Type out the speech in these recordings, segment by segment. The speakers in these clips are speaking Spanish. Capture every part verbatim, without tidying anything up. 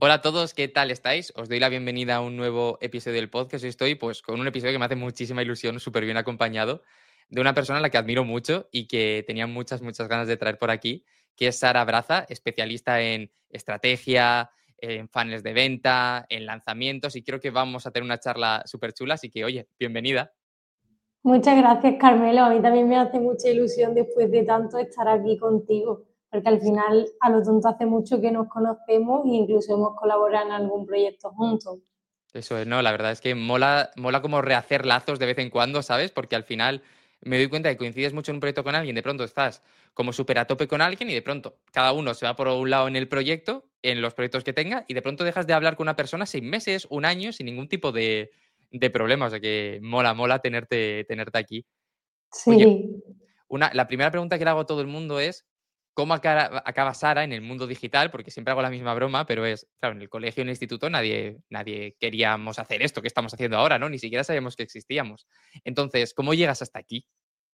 Hola a todos, ¿qué tal estáis? Os doy la bienvenida a un nuevo episodio del podcast. Hoy estoy pues con un episodio que me hace muchísima ilusión, súper bien acompañado, de una persona a la que admiro mucho y que tenía muchas, muchas ganas de traer por aquí, que es Sara Braza, especialista en estrategia, en funnels de venta, en lanzamientos, y creo que vamos a tener una charla súper chula, así que oye, bienvenida. Muchas gracias, Carmelo. A mí también me hace mucha ilusión después de tanto estar aquí contigo, porque al final a lo tonto hace mucho que nos conocemos e incluso hemos colaborado en algún proyecto juntos. Eso es, ¿no? La verdad es que mola, mola como rehacer lazos de vez en cuando, ¿sabes? Porque al final me doy cuenta de que coincides mucho en un proyecto con alguien, de pronto estás como súper a tope con alguien y de pronto cada uno se va por un lado en el proyecto, en los proyectos que tenga, y de pronto dejas de hablar con una persona seis meses, un año, sin ningún tipo de, de problema. O sea que mola, mola tenerte, tenerte aquí. Oye, Sí. una, la primera pregunta que le hago a todo el mundo es, ¿cómo acaba, acaba Sara en el mundo digital? Porque siempre hago la misma broma, pero es, claro, en el colegio, en el instituto, nadie, nadie queríamos hacer esto que estamos haciendo ahora, ¿no? Ni siquiera sabíamos que existíamos. Entonces, ¿cómo llegas hasta aquí?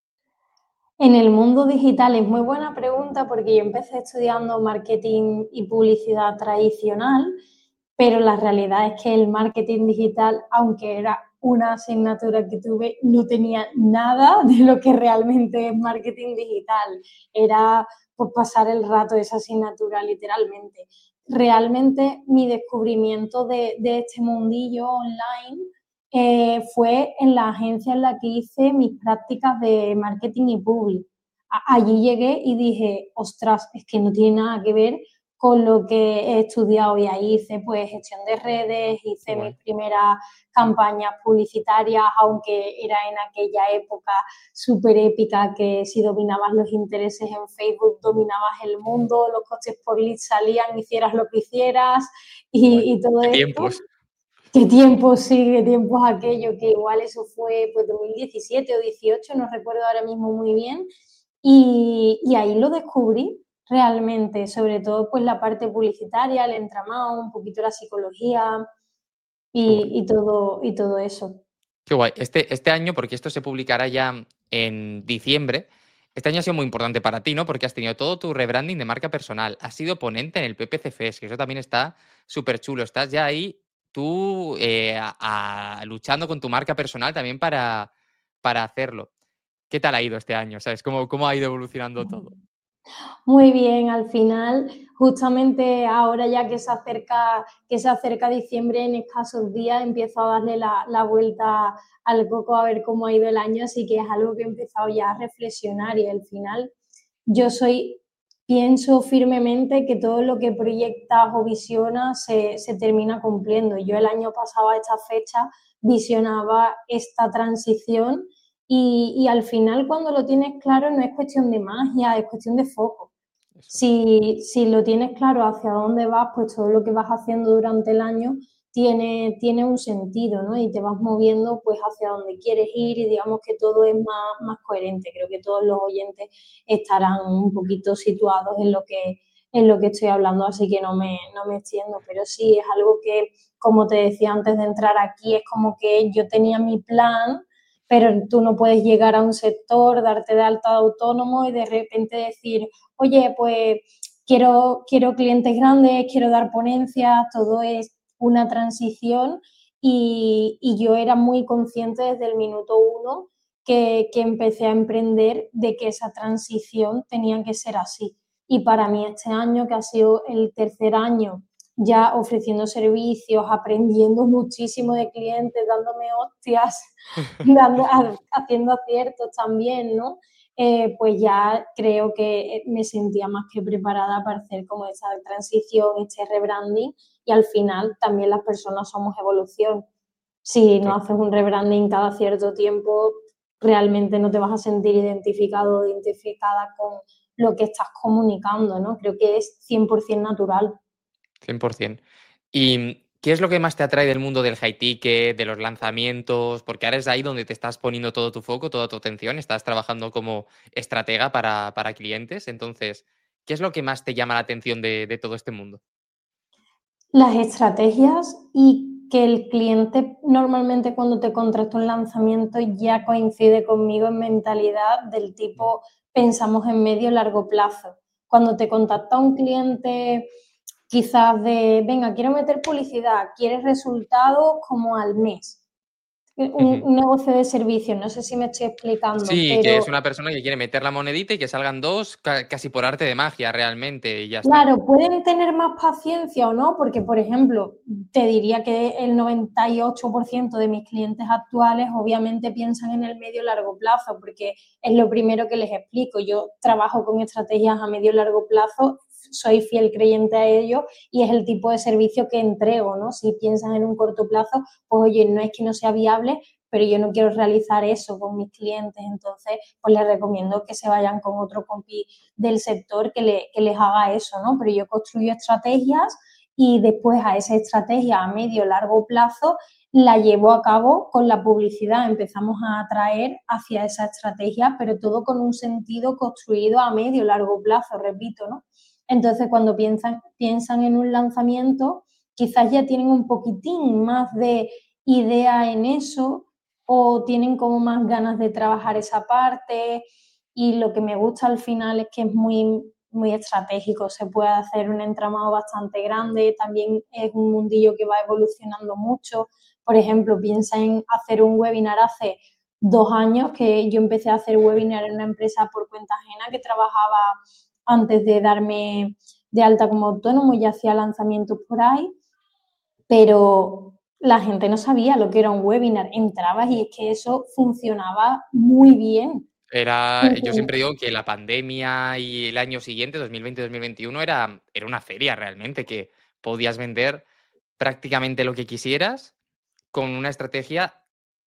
En el mundo digital es muy buena pregunta porque yo empecé estudiando marketing y publicidad tradicional, pero la realidad es que el marketing digital, aunque era una asignatura que tuve, no tenía nada de lo que realmente es marketing digital. Era pues, pasar el rato de esa asignatura literalmente. Realmente mi descubrimiento de, de este mundillo online eh, fue en la agencia en la que hice mis prácticas de marketing y public. Allí llegué y dije, ostras, es que no tiene nada que ver con lo que he estudiado, y ahí hice pues gestión de redes, Qué hice mis guay. primeras campañas publicitarias, aunque era en aquella época súper épica que si dominabas los intereses en Facebook, dominabas el mundo, los costes por lead salían, hicieras lo que hicieras Guay. y, y todo ¿Qué esto. tiempos? ¿Qué tiempos sí, qué tiempos aquello? Que igual eso fue pues dos mil diecisiete o dieciocho, no recuerdo ahora mismo muy bien. Y, y ahí lo descubrí realmente, sobre todo pues la parte publicitaria, el entramado, un poquito la psicología Qué guay. y, y todo, y todo eso. Qué guay. Este, este año, porque esto se publicará ya en diciembre, este año ha sido muy importante para ti, ¿no? Porque has tenido todo tu rebranding de marca personal, has sido ponente en el P P C Fest, que eso también está súper chulo. Estás ya ahí tú eh, a- a- luchando con tu marca personal también para, para hacerlo. ¿Qué tal ha ido este año? ¿Sabes? ¿Cómo, cómo ha ido evolucionando todo? Muy bien, al final, justamente ahora ya que se acerca, que se acerca diciembre, en escasos días empiezo a darle la, la vuelta al coco a ver cómo ha ido el año, así que es algo que he empezado ya a reflexionar, y al final yo soy, pienso firmemente que todo lo que proyectas o visionas se, se termina cumpliendo. Yo el año pasado a esta fecha visionaba esta transición, y, y al final cuando lo tienes claro no es cuestión de magia, es cuestión de foco. Eso es. Si, si lo tienes claro hacia dónde vas, pues todo lo que vas haciendo durante el año tiene, tiene un sentido, ¿no? Y te vas moviendo pues hacia donde quieres ir, y digamos que todo es más, más coherente. Creo que todos los oyentes estarán un poquito situados en lo que, en lo que estoy hablando, así que no me, no me extiendo, pero sí es algo que, como te decía antes de entrar aquí, es como que yo tenía mi plan, pero tú no puedes llegar a un sector, darte de alta de autónomo y de repente decir, oye, pues quiero, quiero clientes grandes, quiero dar ponencias, todo es una transición, y, y yo era muy consciente desde el minuto uno que, que empecé a emprender de que esa transición tenía que ser así. Y para mí este año, que ha sido el tercer año ya ofreciendo servicios, aprendiendo muchísimo de clientes, dándome hostias, dando, haciendo aciertos también, ¿no? Eh, pues ya creo que me sentía más que preparada para hacer como esa transición, este rebranding, y al final también las personas somos evolución. Si no haces un rebranding cada cierto tiempo, realmente no te vas a sentir identificado o identificada con lo que estás comunicando, ¿no? Creo que es cien por ciento natural. cien por ciento. ¿Y qué es lo que más te atrae del mundo del high ticket, de los lanzamientos? Porque ahora es ahí donde te estás poniendo todo tu foco, toda tu atención, estás trabajando como estratega para, para clientes. Entonces, ¿qué es lo que más te llama la atención de, de todo este mundo? Las estrategias, y que el cliente normalmente cuando te contrata un lanzamiento ya coincide conmigo en mentalidad del tipo pensamos en medio y largo plazo. Cuando te contacta un cliente quizás de, venga, quiero meter publicidad, quieres resultados como al mes. Un, Ujú. un negocio de servicios, no sé si me estoy explicando, Sí, que es pero una persona que quiere meter la monedita y que salgan dos ca- casi por arte de magia realmente y ya está. claro, pueden tener más paciencia o no, porque, por ejemplo, te diría que el noventa y ocho por ciento de mis clientes actuales obviamente piensan en el medio y largo plazo, porque es lo primero que les explico. Yo trabajo con estrategias a medio y largo plazo, soy fiel creyente a ello y es el tipo de servicio que entrego, ¿no? Si piensan en un corto plazo, pues oye, no es que no sea viable, pero yo no quiero realizar eso con mis clientes, entonces pues les recomiendo que se vayan con otro compi del sector que, le, que les haga eso, ¿no? Pero yo construyo estrategias y después a esa estrategia a medio largo plazo la llevo a cabo con la publicidad. Empezamos a atraer hacia esa estrategia, pero todo con un sentido construido a medio largo plazo, repito, ¿no? Entonces, cuando piensan, piensan en un lanzamiento, quizás ya tienen un poquitín más de idea en eso o tienen como más ganas de trabajar esa parte, y lo que me gusta al final es que es muy, muy estratégico, se puede hacer un entramado bastante grande, también es un mundillo que va evolucionando mucho. Por ejemplo, piensa en hacer un webinar hace dos años, que yo empecé a hacer webinar en una empresa por cuenta ajena que trabajaba antes de darme de alta como autónomo y hacía lanzamientos por ahí, pero la gente no sabía lo que era un webinar, entrabas y es que eso funcionaba muy bien. Era, yo siempre digo que la pandemia y el año siguiente, dos mil veinte dos mil veintiuno, era, era una feria realmente, que podías vender prácticamente lo que quisieras con una estrategia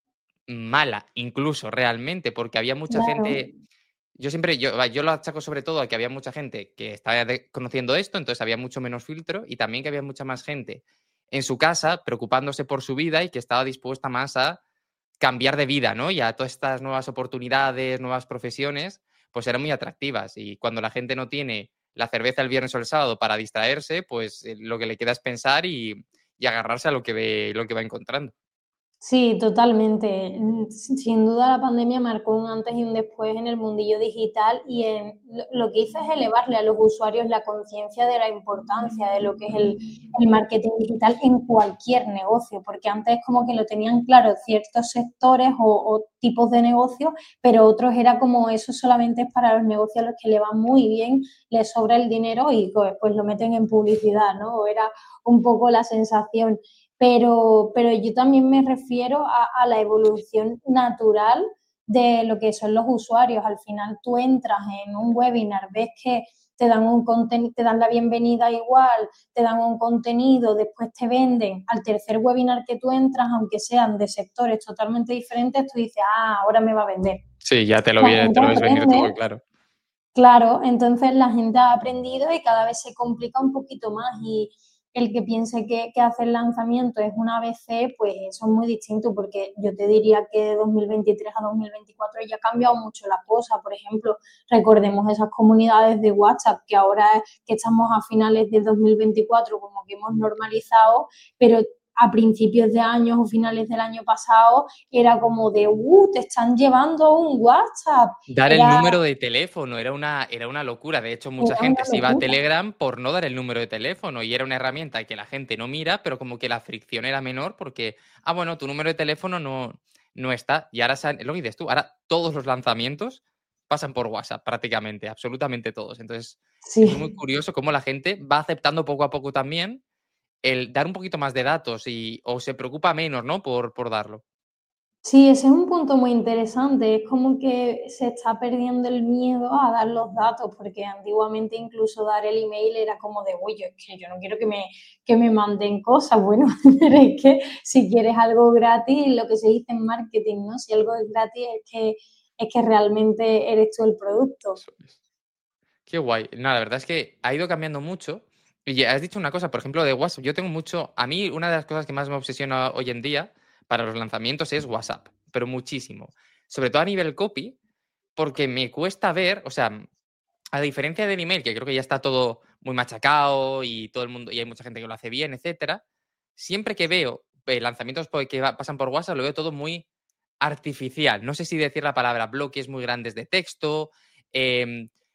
mala, incluso realmente, porque había mucha Claro, gente. Yo siempre, yo, va, yo lo achaco sobre todo a que había mucha gente que estaba de- conociendo esto, entonces había mucho menos filtro y también que había mucha más gente en su casa preocupándose por su vida y que estaba dispuesta más a cambiar de vida, ¿no? Y a todas estas nuevas oportunidades, nuevas profesiones, pues eran muy atractivas. Y cuando la gente no tiene la cerveza el viernes o el sábado para distraerse, pues eh, lo que le queda es pensar y, y agarrarse a lo que ve, lo que va encontrando. sí, totalmente. Mm, Sin duda la pandemia marcó un antes y un después en el mundillo digital y en, lo, lo que hizo es elevarle a los usuarios la conciencia de la importancia de lo que es el, el marketing digital en cualquier negocio, porque antes como que lo tenían claro ciertos sectores o, o tipos de negocios, pero otros era como eso solamente es para los negocios a los que le va muy bien, les sobra el dinero y pues, pues lo meten en publicidad, ¿no? Era un poco la sensación. Pero, pero yo también me refiero a, a la evolución natural de lo que son los usuarios. Al final tú entras en un webinar, ves que te dan un contenido, te dan la bienvenida igual, te dan un contenido, después te venden. Al tercer webinar que tú entras, aunque sean de sectores totalmente diferentes, tú dices, ah, ahora me va a vender. Sí, ya te lo, La vi- gente te lo ves venir todo, aprende. claro. Claro, entonces la gente ha aprendido y cada vez se complica un poquito más y el que piense que, que hacer lanzamiento es una A B C, pues eso es muy distinto porque yo te diría que de dos mil veintitrés a dos mil veinticuatro ya ha cambiado mucho la cosa. Por ejemplo, recordemos esas comunidades de WhatsApp que ahora que estamos a finales del dos mil veinticuatro como que hemos normalizado, pero a principios de años o finales del año pasado era como de, uh, te están llevando un WhatsApp. Dar el Era, número de teléfono era una, era una locura. De hecho, mucha era una gente se iba a locura. Telegram por no dar el número de teléfono y era una herramienta que la gente no mira, pero como que la fricción era menor porque, ah, bueno, tu número de teléfono no, no está. Y ahora, se han- lo que dices tú, ahora todos los lanzamientos pasan por WhatsApp prácticamente, absolutamente todos. Entonces, es muy Sí, curioso cómo la gente va aceptando poco a poco también el dar un poquito más de datos y, o se preocupa menos, ¿no? Por, por darlo. sí, ese es un punto muy interesante. Es como que se está perdiendo el miedo a dar los datos, porque antiguamente incluso dar el email era como de, oye, es que yo no quiero que me, que me manden cosas. Bueno, pero es que si quieres algo gratis, lo que se dice en marketing, ¿no? Si algo es gratis es que, es que realmente eres tú el producto. Eso es. Qué guay. No, la verdad es que ha ido cambiando mucho. Y ya has dicho una cosa, por ejemplo, de WhatsApp. Yo tengo mucho. A mí, una de las cosas que más me obsesiona hoy en día para los lanzamientos es WhatsApp, pero muchísimo. Sobre todo a nivel copy, porque me cuesta ver, o sea, a diferencia del email, que creo que ya está todo muy machacado y todo el mundo, y hay mucha gente que lo hace bien, etcétera. Siempre que veo eh, lanzamientos por- que va- pasan por WhatsApp, lo veo todo muy artificial. No sé si decir la palabra bloques muy grandes de texto. em,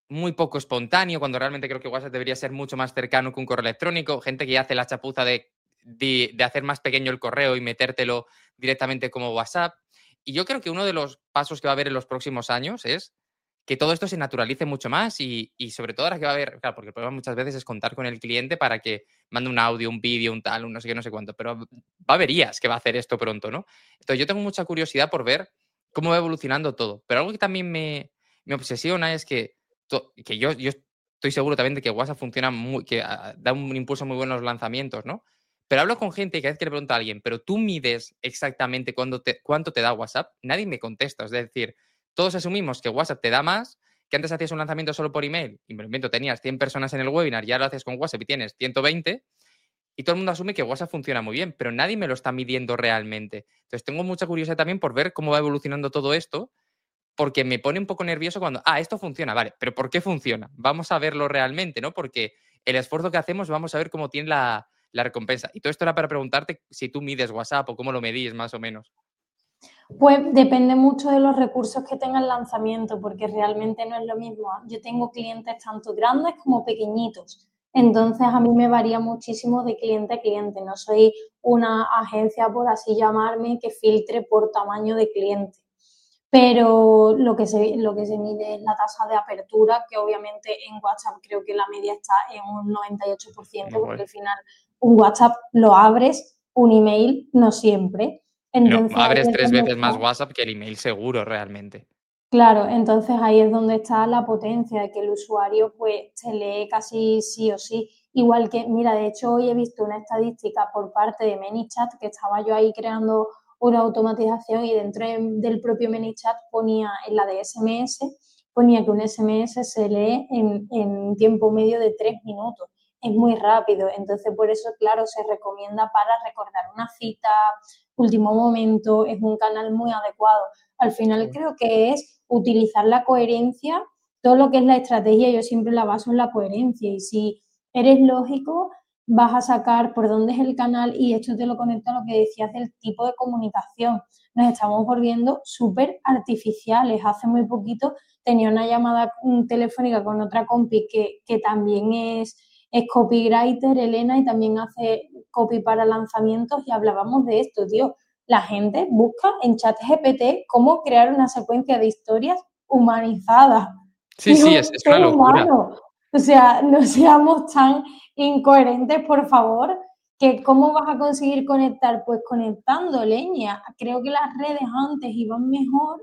muy poco espontáneo, cuando realmente creo que WhatsApp debería ser mucho más cercano que un correo electrónico, gente que hace la chapuza de, de, de hacer más pequeño el correo y metértelo directamente como WhatsApp. Y yo creo que uno de los pasos que va a haber en los próximos años es que todo esto se naturalice mucho más y, y sobre todo ahora que va a haber, claro, porque el problema muchas veces es contar con el cliente para que mande un audio, un vídeo, un tal, un no sé qué, no sé cuánto, pero va a haber I As que va a hacer esto pronto, ¿no? Entonces yo tengo mucha curiosidad por ver cómo va evolucionando todo. Pero algo que también me, me obsesiona es que, to, que yo, yo estoy seguro también de que WhatsApp funciona muy, que uh, da un impulso muy bueno a los lanzamientos, ¿no? Pero hablo con gente y cada vez que le pregunto a alguien, ¿pero tú mides exactamente cuánto te, cuánto te da WhatsApp? Nadie me contesta. Es decir, todos asumimos que WhatsApp te da más, que antes hacías un lanzamiento solo por email, y me lo invento, tenías cien personas en el webinar, ya lo haces con WhatsApp y tienes ciento veinte, y todo el mundo asume que WhatsApp funciona muy bien, pero nadie me lo está midiendo realmente. Entonces tengo mucha curiosidad también por ver cómo va evolucionando todo esto, porque me pone un poco nervioso cuando, ah, esto funciona, vale, pero ¿por qué funciona? Vamos a verlo realmente, ¿no? Porque el esfuerzo que hacemos, vamos a ver cómo tiene la, la recompensa. Y todo esto era para preguntarte si tú mides WhatsApp o cómo lo medís, más o menos. Pues depende mucho de los recursos que tenga el lanzamiento, porque realmente no es lo mismo. Yo tengo clientes tanto grandes como pequeñitos, entonces a mí me varía muchísimo de cliente a cliente. No soy una agencia, por así llamarme, que filtre por tamaño de cliente. Pero lo que se, lo que se mide es la tasa de apertura, que obviamente en WhatsApp creo que la media está en un noventa y ocho por ciento, porque al final un WhatsApp lo abres, un email no siempre. No, Entonces abres ahí es tres donde veces está. más WhatsApp que el email seguro, realmente. Claro, entonces ahí es donde está la potencia de que el usuario pues se lee casi sí o sí. Igual que, mira, de hecho hoy he visto una estadística por parte de ManyChat, que estaba yo ahí creando una automatización y dentro de, del propio ManyChat ponía en la de S M S, ponía que un S M S se lee en, en tiempo medio de tres minutos. Es muy rápido, entonces por eso, claro, se recomienda para recordar una cita, último momento, es un canal muy adecuado. Al final Sí. creo que es utilizar la coherencia, todo lo que es la estrategia, yo siempre la baso en la coherencia y si eres lógico, vas a sacar por dónde es el canal y esto te lo conecto a lo que decías del tipo de comunicación. Nos estamos volviendo súper artificiales. Hace muy poquito tenía una llamada telefónica con otra compi que, que también es, es copywriter, Elena, y también hace copy para lanzamientos y hablábamos de esto, tío. La gente busca en ChatGPT cómo crear una secuencia de historias humanizadas Sí, de sí, un es, es una ser locura. humano. O sea, no seamos tan incoherentes, por favor, que cómo vas a conseguir conectar, pues conectando, leña. Creo que las redes antes iban mejor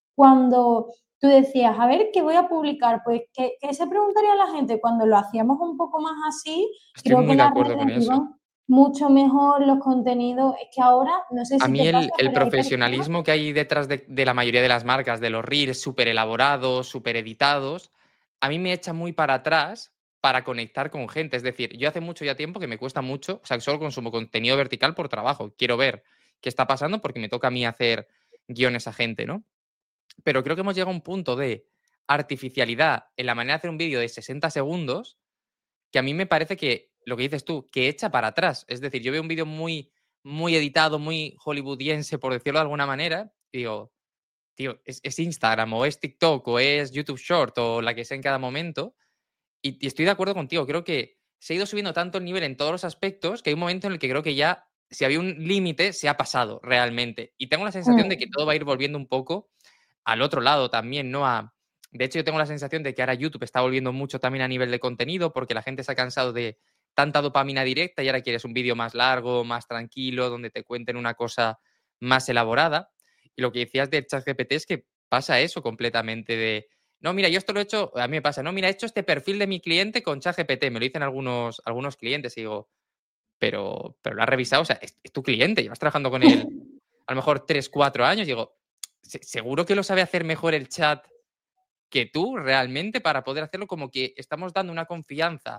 cuando tú decías, a ver, ¿qué voy a publicar? Pues, ¿qué, qué se preguntaría la gente? Cuando lo hacíamos un poco más así, Estoy creo que muy de las acuerdo con redes eso. iban mucho mejor, los contenidos. Es que ahora, no sé A si te mí pasa, el, el pero hay personas. profesionalismo que hay detrás de, de la mayoría de las marcas, de los reels súper elaborados, súper editados, a mí me echa muy para atrás para conectar con gente. Es decir, yo hace mucho ya tiempo que me cuesta mucho, o sea, solo consumo contenido vertical por trabajo. Quiero ver qué está pasando porque me toca a mí hacer guiones a gente, ¿no? Pero creo que hemos llegado a un punto de artificialidad en la manera de hacer un vídeo de sesenta segundos que a mí me parece que, lo que dices tú, que echa para atrás. Es decir, yo veo un vídeo muy, muy editado, muy hollywoodiense, por decirlo de alguna manera, y digo, tío, es, es Instagram o es TikTok o es YouTube Short o la que sea en cada momento. Y, y estoy de acuerdo contigo, creo que se ha ido subiendo tanto el nivel en todos los aspectos que hay un momento en el que creo que ya, si había un límite, se ha pasado realmente. Y tengo la sensación de que Mm. todo va a ir volviendo un poco al otro lado también, ¿no? A, de hecho, yo tengo la sensación de que ahora YouTube está volviendo mucho también a nivel de contenido porque la gente se ha cansado de tanta dopamina directa y ahora quieres un vídeo más largo, más tranquilo, donde te cuenten una cosa más elaborada. Y lo que decías de ChatGPT es que pasa eso completamente de, no, mira, yo esto lo he hecho, a mí me pasa, no, mira, he hecho este perfil de mi cliente con ChatGPT, me lo dicen algunos, algunos clientes y digo, pero, pero lo has revisado, o sea, es, es tu cliente, llevas trabajando con él a lo mejor tres cuatro años, y digo, seguro que lo sabe hacer mejor el chat que tú realmente para poder hacerlo, como que estamos dando una confianza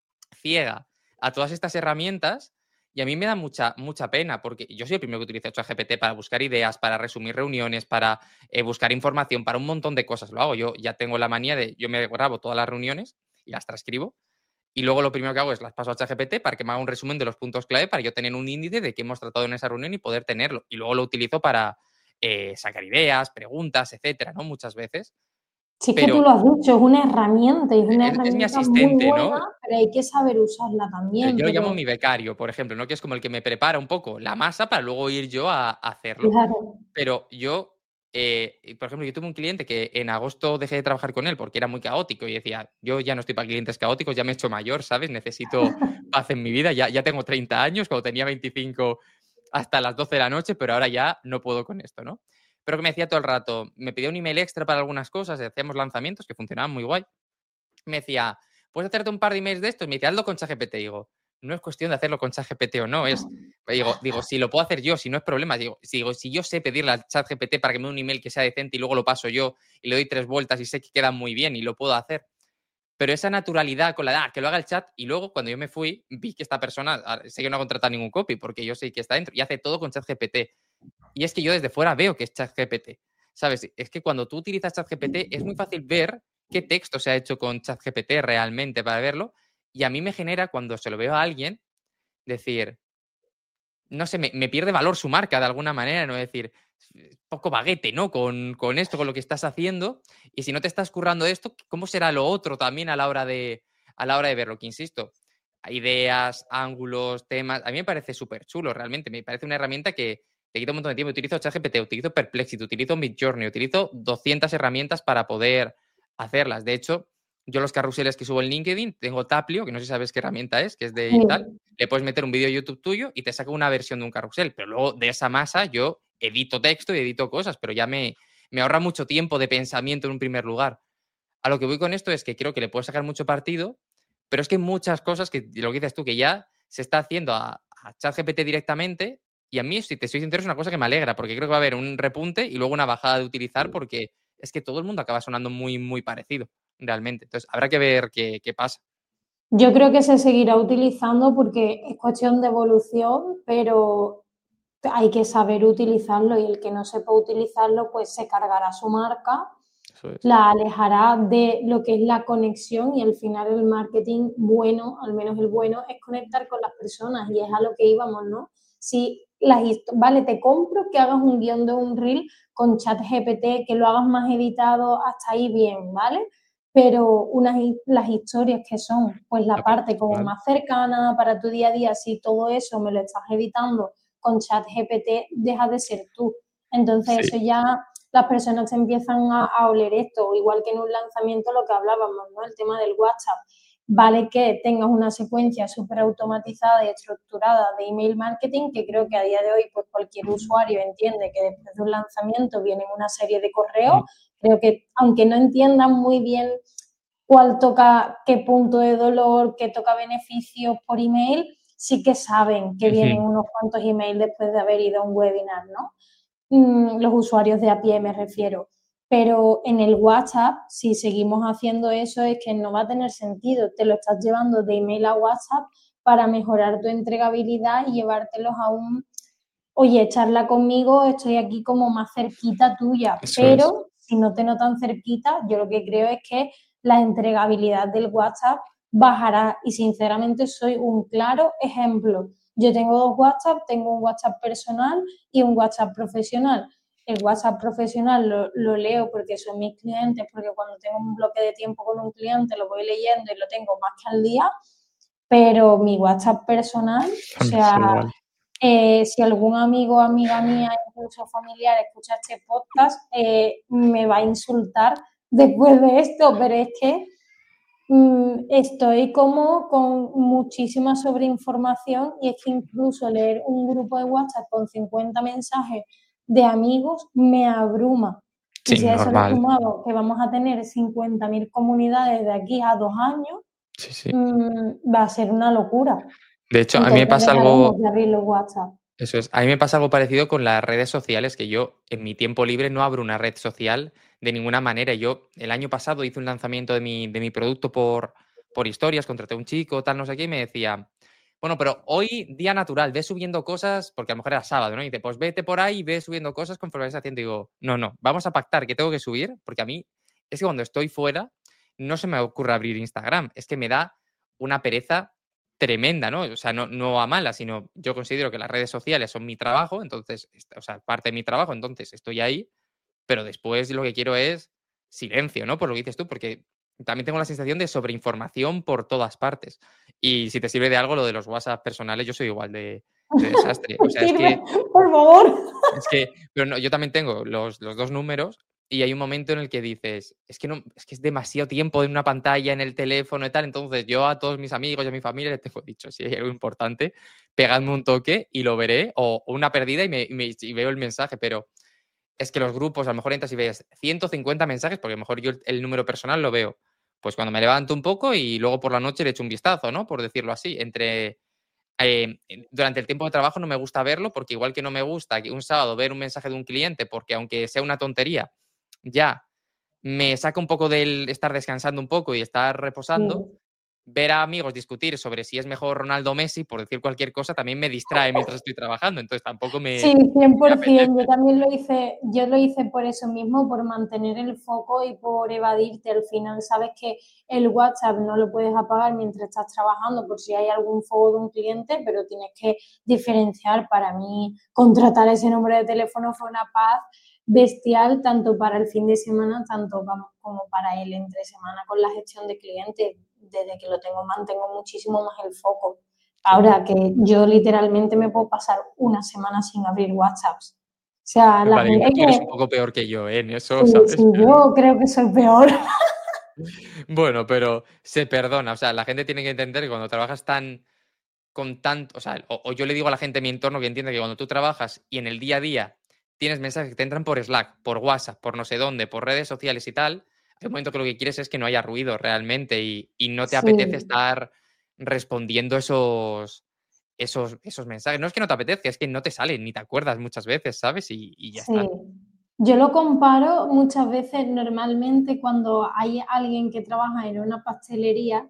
ciega a todas estas herramientas y a mí me da mucha, mucha pena porque yo soy el primero que utilizo ChatGPT para buscar ideas, para resumir reuniones, para eh, buscar información, para un montón de cosas. Lo hago. Yo ya tengo la manía de, yo me grabo todas las reuniones y las transcribo y luego lo primero que hago es las paso a ChatGPT para que me haga un resumen de los puntos clave para yo tener un índice de qué hemos tratado en esa reunión y poder tenerlo. Y luego lo utilizo para eh, sacar ideas, preguntas, etcétera, ¿no? Muchas veces. Si es que tú pero lo has dicho, es una herramienta y es una es, es mi herramienta muy asistente, ¿no? buena, pero hay que saber usarla Eh, también, Yo lo llamo pero mi becario, por ejemplo, ¿no? Que es como el que me prepara un poco la masa para luego ir yo a, a hacerlo. claro, Pero yo, eh, y por ejemplo, yo tuve un cliente que en agosto dejé de trabajar con él porque era muy caótico y decía, yo ya no estoy para clientes caóticos, ya me he hecho mayor, ¿sabes? Necesito paz en mi vida, ya, ya tengo treinta años, cuando tenía veinticinco hasta las doce de la noche, pero ahora ya no puedo con esto, ¿no? Pero que me decía todo el rato, me pedía un email extra para algunas cosas, hacíamos lanzamientos que funcionaban muy guay. Me decía, ¿puedes hacerte un par de emails de estos? Me dice, hazlo con ChatGPT. Digo, no es cuestión de hacerlo con ChatGPT o no, es, digo, digo, si lo puedo hacer yo, si no es problema, digo, si, digo, si yo sé pedirle al ChatGPT para que me dé un email que sea decente y luego lo paso yo y le doy tres vueltas y sé que queda muy bien y lo puedo hacer. Pero esa naturalidad con la edad, que lo haga el chat, y luego cuando yo me fui, vi que esta persona, ah, sé que no ha contratado ningún copy, porque yo sé que está dentro, y hace todo con ChatGPT. Y es que yo desde fuera veo que es ChatGPT, ¿sabes? Es que cuando tú utilizas ChatGPT es muy fácil ver qué texto se ha hecho con ChatGPT realmente para verlo, y a mí me genera, cuando se lo veo a alguien, decir, no sé, me, me pierde valor su marca de alguna manera, ¿no? Es decir, poco baguete, ¿no? Con, con esto, con lo que estás haciendo. Y si no te estás currando esto, ¿cómo será lo otro también a la hora de, a la hora de verlo? Que insisto, ideas, ángulos, temas. A mí me parece súper chulo, realmente. Me parece una herramienta que te quita un montón de tiempo. Utilizo ChatGPT, utilizo Perplexity, utilizo Midjourney, utilizo doscientas herramientas para poder hacerlas. De hecho, yo los carruseles que subo en LinkedIn, tengo Taplio, que no sé si sabes qué herramienta es, que es de y tal. sí. Le puedes meter un vídeo de YouTube tuyo y te saca una versión de un carrusel. Pero luego de esa masa yo edito texto y edito cosas, pero ya me, me ahorra mucho tiempo de pensamiento en un primer lugar. A lo que voy con esto es que creo que le puedo sacar mucho partido, pero es que hay muchas cosas que, lo que dices tú, que ya se está haciendo a, a ChatGPT directamente, y a mí, si te soy sincero, es una cosa que me alegra, porque creo que va a haber un repunte y luego una bajada de utilizar, porque es que todo el mundo acaba sonando muy, muy parecido, realmente. Entonces, habrá que ver qué, qué pasa. Yo creo que se seguirá utilizando porque es cuestión de evolución, pero hay que saber utilizarlo y el que no sepa utilizarlo, pues se cargará su marca, Eso es. la alejará de lo que es la conexión y al final el marketing bueno, al menos el bueno, es conectar con las personas y es a lo que íbamos, ¿no? Si las, vale, te compro que hagas un guión de un reel con ChatGPT, que lo hagas más editado, hasta ahí bien, ¿vale? Pero unas, las historias que son, pues la La parte como personal. más cercana para tu día a día, si todo eso me lo estás editando con ChatGPT, deja de ser tú. Entonces Sí. eso ya las personas empiezan a, a oler esto, igual que en un lanzamiento lo que hablábamos, ¿no? El tema del WhatsApp. Vale que tengas una secuencia súper automatizada y estructurada de email marketing, que creo que a día de hoy pues cualquier usuario entiende que después de un lanzamiento vienen una serie de correos. Mm. Creo que aunque no entiendan muy bien cuál toca, qué punto de dolor, qué toca beneficios por email, sí que saben que vienen Ujú. unos cuantos emails después de haber ido a un webinar, ¿no? Mm, los usuarios de a pie me refiero. Pero en el WhatsApp, si seguimos haciendo eso, es que no va a tener sentido. Te lo estás llevando de email a WhatsApp para mejorar tu entregabilidad y llevártelos a un, oye, charla conmigo, estoy aquí como más cerquita tuya, Eso es. pero si no te notan cerquita, yo lo que creo es que la entregabilidad del WhatsApp bajará y sinceramente soy un claro ejemplo. Yo tengo dos WhatsApp, tengo un WhatsApp personal y un WhatsApp profesional. El WhatsApp profesional lo, lo leo porque son mis clientes, porque cuando tengo un bloque de tiempo con un cliente lo voy leyendo y lo tengo más que al día, pero mi WhatsApp personal, o A mí es sea, igual. eh, si algún amigo o amiga mía, incluso familiar, escucha este podcast, eh, me va a insultar después de esto, pero es que mmm, estoy como con muchísima sobreinformación y es que incluso leer un grupo de WhatsApp con cincuenta mensajes de amigos me abruma. Y Sí, si a eso le normal. sumamos que vamos a tener cincuenta mil comunidades de aquí a dos años, Sí, sí. mmm, va a ser una locura. De hecho, a mí me Entonces pasa dejaremos algo, de abrir los WhatsApp. eso es, a mí me pasa algo parecido con las redes sociales, que yo en mi tiempo libre no abro una red social de ninguna manera. Yo el año pasado hice un lanzamiento de mi, de mi producto por, por historias, contraté a un chico, tal, no sé qué, y me decía, bueno, pero hoy día natural, ve subiendo cosas, porque a lo mejor era sábado, ¿no? Y dice, pues vete por ahí y ve subiendo cosas conforme vas haciendo. Y digo, no, no, vamos a pactar que tengo que subir, porque a mí es que cuando estoy fuera no se me ocurre abrir Instagram, es que me da una pereza tremenda, ¿no? O sea, no, no a mala, sino yo considero que las redes sociales son mi trabajo, entonces, o sea, parte de mi trabajo, entonces estoy ahí, pero después lo que quiero es silencio, ¿no? Por lo que dices tú, porque también tengo la sensación de sobreinformación por todas partes. Y si te sirve de algo lo de los WhatsApp personales, yo soy igual de, de desastre. O sea, es Sirve, que por favor. es que, pero no, yo también tengo los, los dos números y hay un momento en el que dices, es que no, es que es demasiado tiempo en una pantalla, en el teléfono y tal. Entonces, yo a todos mis amigos y a mi familia les tengo dicho, si hay algo importante, pegadme un toque y lo veré, o, o una perdida y, me, y, me- y veo el mensaje. Pero es que los grupos, a lo mejor entras y ves ciento cincuenta mensajes, porque a lo mejor yo el, el número personal lo veo. Pues cuando me levanto un poco y luego por la noche le echo un vistazo, ¿no? Por decirlo así, entre eh, durante el tiempo de trabajo no me gusta verlo porque igual que no me gusta que un sábado ver un mensaje de un cliente porque aunque sea una tontería, ya me saca un poco del estar descansando un poco y estar reposando, Sí. ver a amigos discutir sobre si es mejor Ronaldo o Messi, por decir cualquier cosa, también me distrae mientras estoy trabajando, entonces tampoco Sí, me, cien me por ciento. Yo apetece. también lo hice, yo lo hice por eso mismo, por mantener el foco y por evadirte. Al final, sabes que el WhatsApp no lo puedes apagar mientras estás trabajando por si hay algún fuego de un cliente, pero tienes que diferenciar. Para mí, contratar ese número de teléfono fue una paz bestial, tanto para el fin de semana, tanto vamos, como para el entre semana con la gestión de clientes. Desde que lo tengo, mantengo muchísimo más el foco. Claro. Ahora que yo literalmente me puedo pasar una semana sin abrir WhatsApps. O sea, la Vale, gente igual tú eres que un poco peor que yo, ¿eh? En eso, sí, sí, ¿sabes? Pero yo creo que soy peor. bueno, pero se perdona, o sea, la gente tiene que entender que cuando trabajas tan con tanto, o sea, o, o yo le digo a la gente en mi entorno que entiende que cuando tú trabajas y en el día a día tienes mensajes que te entran por Slack, por WhatsApp, por no sé dónde, por redes sociales y tal, hay un momento que lo que quieres es que no haya ruido realmente y, y no te Sí, apetece estar respondiendo esos, esos, esos mensajes. No es que no te apetezca, es que no te salen, ni te acuerdas muchas veces, ¿sabes? Y, y ya sí. está. Yo lo comparo muchas veces, normalmente cuando hay alguien que trabaja en una pastelería,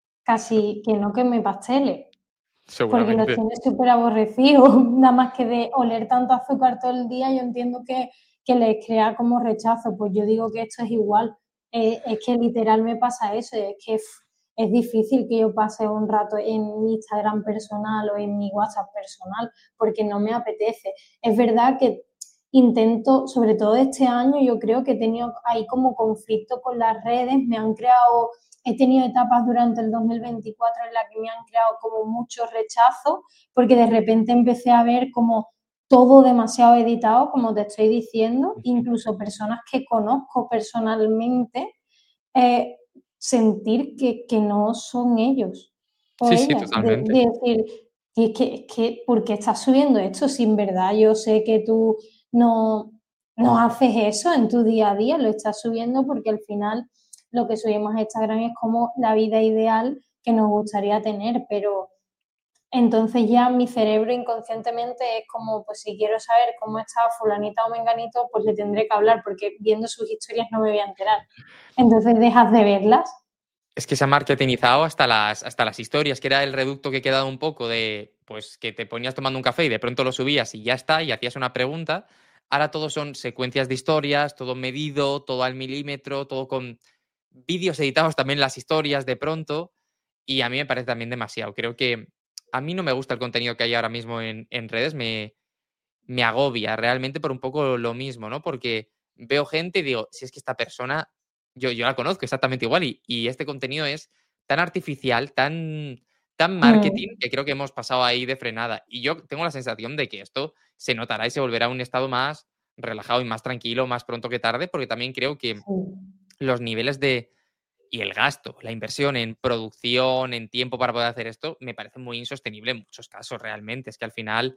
casi que no queme pasteles, porque los Seguramente. tiene súper aborrecidos, nada más que de oler tanto azúcar todo el día, yo entiendo que, que les crea como rechazo. Pues yo digo que esto es igual, eh, es que literal me pasa eso, es que pff, es difícil que yo pase un rato en mi Instagram personal o en mi WhatsApp personal, porque no me apetece. Es verdad que intento, sobre todo este año, yo creo que he tenido ahí como conflicto con las redes, me han creado he tenido etapas durante el dos mil veinticuatro en las que me han creado como mucho rechazo, porque de repente empecé a ver como todo demasiado editado, como te estoy diciendo, Ujú. incluso personas que conozco personalmente, eh, sentir que, que, no son ellos o Sí, sí, ellas, de, totalmente. de decir, y es que, es que, ¿por qué estás subiendo esto? Si en verdad yo sé que tú no, no haces eso en tu día a día, lo estás subiendo porque al final lo que subimos a Instagram es como la vida ideal que nos gustaría tener, pero entonces ya mi cerebro inconscientemente es como, pues si quiero saber cómo está fulanita o menganito, pues le tendré que hablar, porque viendo sus historias no me voy a enterar. Entonces dejas de verlas. Es que se ha marketingizado hasta las, hasta las historias, que era el reducto que quedaba un poco de, pues, que te ponías tomando un café y de pronto lo subías y ya está, y hacías una pregunta. Ahora todo son secuencias de historias, todo medido, todo al milímetro, todo con vídeos editados también las historias de pronto, y a mí me parece también demasiado. Creo que a mí no me gusta el contenido que hay ahora mismo en, en redes, me, me agobia realmente por un poco lo mismo, ¿no? Porque veo gente y digo, si es que esta persona, yo, yo la conozco exactamente igual y, y este contenido es tan artificial, tan, tan marketing, Mm, que creo que hemos pasado ahí de frenada. Y yo tengo la sensación de que esto se notará y se volverá a un estado más relajado y más tranquilo, más pronto que tarde, porque también creo que sí. los niveles de... Y el gasto, la inversión en producción, en tiempo para poder hacer esto, me parece muy insostenible en muchos casos realmente. Es que al final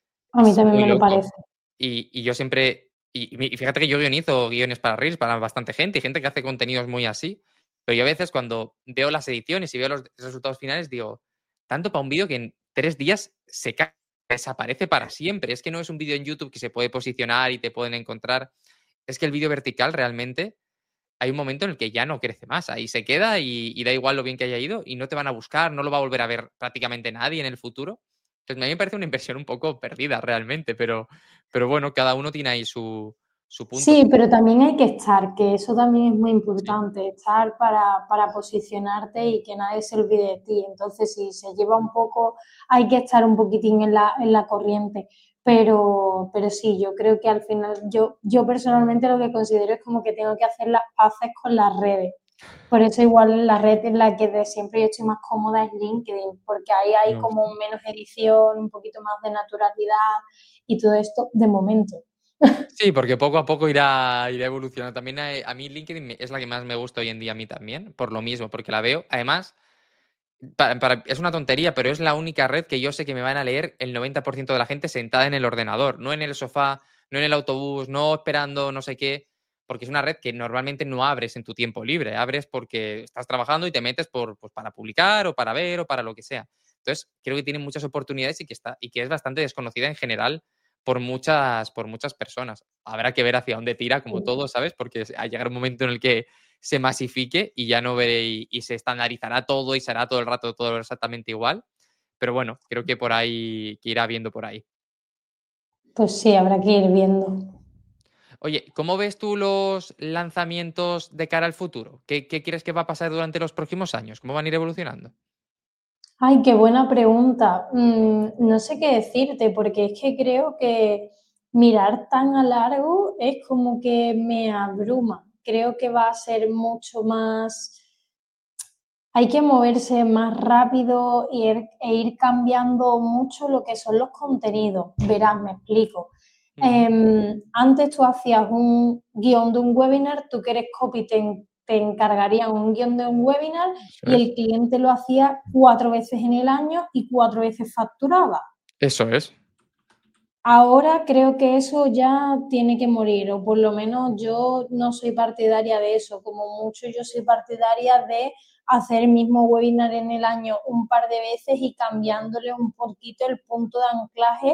A mí es también muy me lo loco. parece. Y, y yo siempre, y, y fíjate que yo guionizo guiones para Reels, para bastante gente, y gente que hace contenidos muy así, pero yo a veces cuando veo las ediciones y veo los resultados finales digo, tanto para un vídeo que en tres días se cae, desaparece para siempre. Es que no es un vídeo en YouTube que se puede posicionar y te pueden encontrar. Es que el vídeo vertical realmente hay un momento en el que ya no crece más. Ahí se queda y, y da igual lo bien que haya ido y no te van a buscar, no lo va a volver a ver prácticamente nadie en el futuro. Entonces, a mí me parece una inversión un poco perdida realmente, pero, pero bueno, cada uno tiene ahí su, su punto. Sí, pero también hay que estar, que eso también es muy importante, estar para, para posicionarte y que nadie se olvide de ti. Entonces, si se lleva un poco, hay que estar un poquitín en la, en la corriente. Pero, pero sí, yo creo que al final, yo, yo personalmente lo que considero es como que tengo que hacer las paces con las redes. Por eso igual la red en la que de siempre yo estoy más cómoda es LinkedIn, porque ahí hay Me gusta. como menos edición, un poquito más de naturalidad y todo esto de momento. Sí, porque poco a poco irá, irá evolucionando. También hay- a mí LinkedIn me- es la que más me gusta hoy en día a mí también, por lo mismo, porque la veo. Además, para- para- es una tontería, pero es la única red que yo sé que me van a leer el noventa por ciento de la gente sentada en el ordenador, no en el sofá, no en el autobús, no esperando no sé qué, porque es una red que normalmente no abres en tu tiempo libre, abres porque estás trabajando y te metes por, pues, para publicar o para ver o para lo que sea. Entonces, creo que tiene muchas oportunidades y que, está, y que es bastante desconocida en general por muchas, por muchas personas. Habrá que ver hacia dónde tira, como todo, ¿sabes? Porque ha llegar un momento en el que se masifique y ya no veré y, y se estandarizará todo y será todo el rato todo exactamente igual. Pero bueno, creo que por ahí, que irá viendo por ahí. Pues sí, habrá que ir viendo. Oye, ¿cómo ves tú los lanzamientos de cara al futuro? ¿Qué, qué crees que va a pasar durante los próximos años? ¿Cómo van a ir evolucionando? Ay, qué buena pregunta. Mm, no sé qué decirte, porque es que creo que mirar tan a largo es como que me abruma. Creo que va a ser mucho más, hay que moverse más rápido y ir- e ir cambiando mucho lo que son los contenidos. Verás, me explico. Ujú. Em, antes tú hacías un guión de un webinar, tú que eres copy te, en- te encargarían un guión de un webinar Eso y es. el cliente lo hacía cuatro veces en el año y cuatro veces facturaba. Eso es. Ahora creo que eso ya tiene que morir, o por lo menos yo no soy partidaria de eso. Como mucho yo soy partidaria de hacer el mismo webinar en el año un par de veces y cambiándole un poquito el punto de anclaje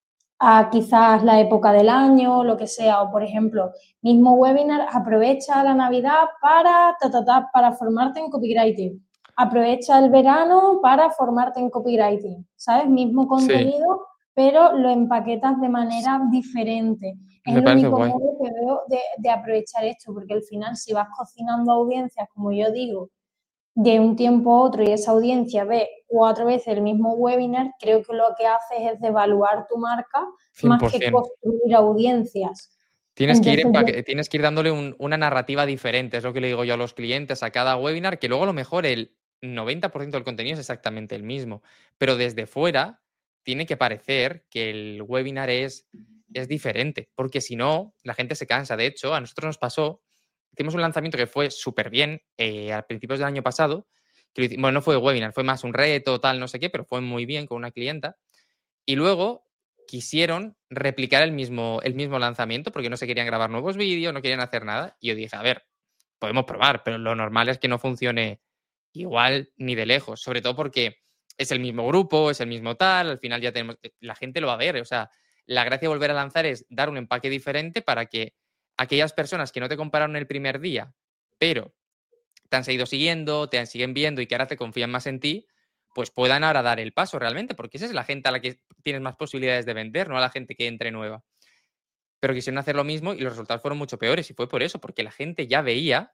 a quizás la época del año, lo que sea. O por ejemplo, mismo webinar, aprovecha la Navidad para, ta, ta, ta, para formarte en copywriting. Aprovecha el verano para formarte en copywriting, ¿sabes? Mismo Sí, contenido, pero lo empaquetas de manera diferente. Es me el parece único guay. modo que veo de, de aprovechar esto, porque al final si vas cocinando audiencias, como yo digo, de un tiempo a otro y esa audiencia ve cuatro veces el mismo webinar, creo que lo que haces es devaluar tu marca más que cien por ciento. construir audiencias. Tienes que ir, Entonces, yo, empaque- tienes que ir dándole un- una narrativa diferente, es lo que le digo yo a los clientes a cada webinar, que luego a lo mejor el noventa por ciento del contenido es exactamente el mismo, pero desde fuera tiene que parecer que el webinar es, es diferente, porque si no, la gente se cansa. De hecho, a nosotros nos pasó, hicimos un lanzamiento que fue súper bien eh, a principios del año pasado, que lo hici- bueno, no fue webinar, fue más un reto, tal, no sé qué, pero fue muy bien con una clienta. Y luego quisieron replicar el mismo, el mismo lanzamiento porque no se querían grabar nuevos vídeos, no querían hacer nada. Y yo dije, a ver, podemos probar, pero lo normal es que no funcione igual ni de lejos, sobre todo porque es el mismo grupo, es el mismo tal, al final ya tenemos, la gente lo va a ver, o sea, la gracia de volver a lanzar es dar un empaque diferente para que aquellas personas que no te compararon el primer día, pero te han seguido siguiendo, te han siguen viendo y que ahora te confían más en ti, pues puedan ahora dar el paso realmente, porque esa es la gente a la que tienes más posibilidades de vender, no a la gente que entre nueva. Pero quisieron hacer lo mismo y los resultados fueron mucho peores y fue por eso, porque la gente ya veía,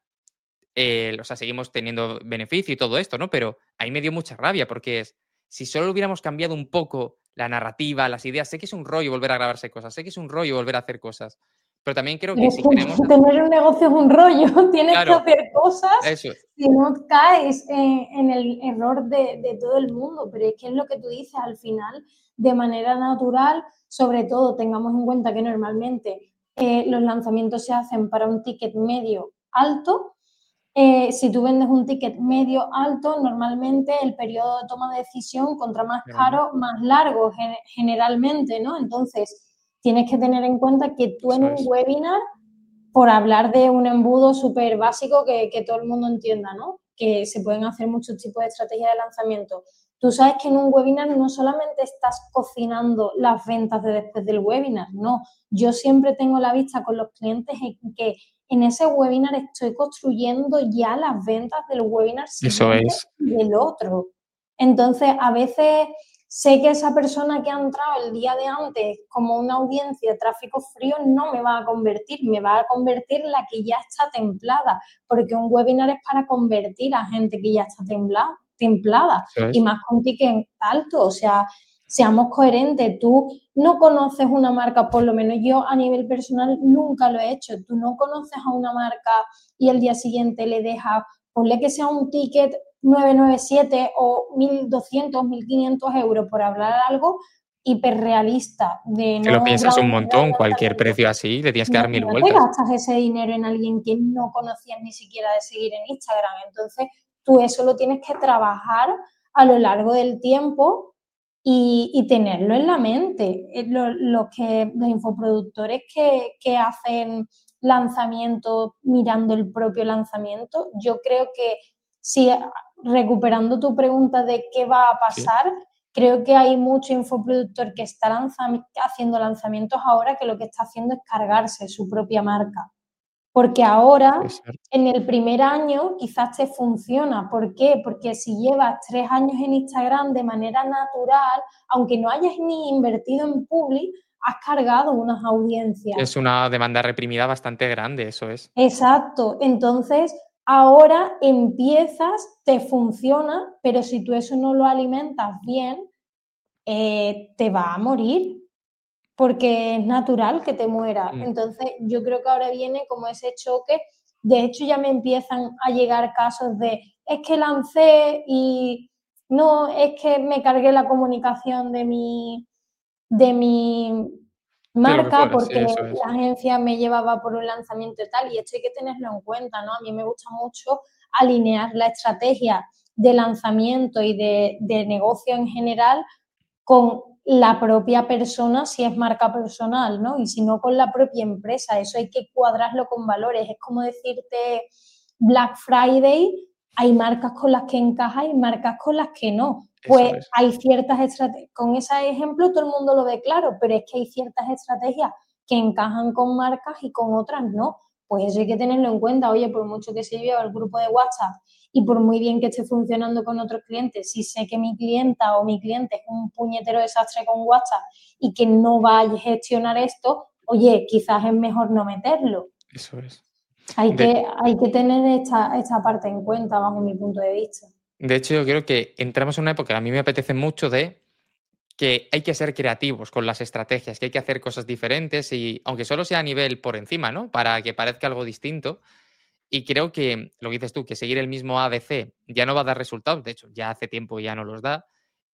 eh, o sea, seguimos teniendo beneficio y todo esto, ¿no? Pero ahí me dio mucha rabia porque es, si solo hubiéramos cambiado un poco la narrativa, las ideas, sé que es un rollo volver a grabarse cosas, sé que es un rollo volver a hacer cosas, pero también creo pero que es si queremos, que tener un negocio es un rollo, tienes que claro, hacer cosas, eso, si no caes en, en el error de, de todo el mundo, pero es que es lo que tú dices al final, de manera natural, sobre todo tengamos en cuenta que normalmente eh, los lanzamientos se hacen para un ticket medio alto. Eh, si tú vendes un ticket medio alto, normalmente el periodo de toma de decisión, contra más claro, caro, más largo gen- generalmente, ¿no? Entonces, tienes que tener en cuenta que tú en eso un es. webinar, por hablar de un embudo súper básico que, que todo el mundo entienda, ¿no? Que se pueden hacer muchos tipos de estrategias de lanzamiento. Tú sabes que en un webinar no solamente estás cocinando las ventas de después del webinar, no. Yo siempre tengo la vista con los clientes en que en ese webinar estoy construyendo ya las ventas del webinar Eso siguiente es. y del otro. Entonces, a veces sé que esa persona que ha entrado el día de antes como una audiencia de tráfico frío no me va a convertir, me va a convertir la que ya está templada, porque un webinar es para convertir a gente que ya está templada, templada y más con ticket alto, o sea, seamos coherentes, tú no conoces una marca, por lo menos yo a nivel personal nunca lo he hecho, tú no conoces a una marca y el día siguiente le dejas, ponle que sea un ticket novecientos noventa y siete o mil doscientos, mil quinientos euros por hablar algo hiperrealista. De Te lo no piensas un montón, cualquier lanzamiento. precio así, le tienes que No, dar mil no te vueltas. gastas ese dinero en alguien que no conocías ni siquiera de seguir en Instagram. Entonces, tú eso lo tienes que trabajar a lo largo del tiempo y, y tenerlo en la mente. Los, los, que, los infoproductores que, que hacen lanzamiento mirando el propio lanzamiento, yo creo que si recuperando tu pregunta de qué va a pasar, sí. Creo que hay mucho infoproductor que está lanzam- haciendo lanzamientos ahora que lo que está haciendo es cargarse su propia marca. Porque ahora, en el primer año, quizás te funciona. ¿Por qué? Porque si llevas tres años en Instagram de manera natural, aunque no hayas ni invertido en publi, has cargado unas audiencias. Es una demanda reprimida bastante grande, eso es. Exacto. Entonces, ahora empiezas, te funciona, pero si tú eso no lo alimentas bien, eh, te va a morir, porque es natural que te muera. Mm. Entonces, yo creo que ahora viene como ese choque. De hecho, ya me empiezan a llegar casos de, es que lancé y no, es que me cargué la comunicación de mi, de mi marca fuera, porque sí, la agencia me llevaba por un lanzamiento y tal, y esto hay que tenerlo en cuenta, ¿no? A mí me gusta mucho alinear la estrategia de lanzamiento y de, de negocio en general con la propia persona, si es marca personal, ¿no? Y si no, con la propia empresa. Eso hay que cuadrarlo con valores. Es como decirte Black Friday, hay marcas con las que encaja y marcas con las que no. Pues es. Hay ciertas estrategias, con ese ejemplo todo el mundo lo ve claro, pero es que hay ciertas estrategias que encajan con marcas y con otras no. Pues eso hay que tenerlo en cuenta. Oye, por mucho que se lleve al grupo de WhatsApp y por muy bien que esté funcionando con otros clientes, si sé que mi clienta o mi cliente es un puñetero desastre con WhatsApp y que no va a gestionar esto, oye, quizás es mejor no meterlo. Eso es. Hay, de... que, hay que tener esta, esta parte en cuenta, bajo mi punto de vista. De hecho, yo creo que entramos en una época que a mí me apetece mucho de que hay que ser creativos con las estrategias, que hay que hacer cosas diferentes y aunque solo sea a nivel por encima, ¿no? Para que parezca algo distinto. Y creo que lo que dices tú, que seguir el mismo A B C ya no va a dar resultados, de hecho, ya hace tiempo ya no los da,